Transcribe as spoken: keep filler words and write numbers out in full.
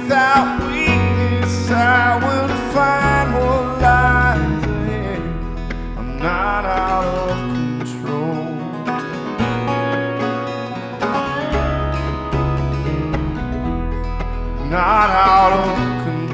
without weakness, I will define what lies ahead. I'm not out of control. Not out of control.